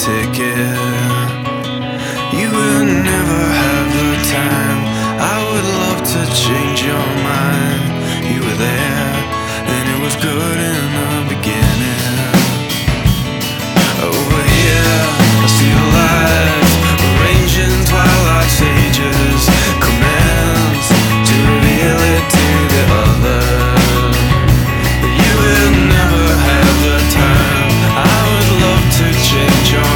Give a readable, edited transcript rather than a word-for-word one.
ticket. You will never have the time. I would love to change your mind.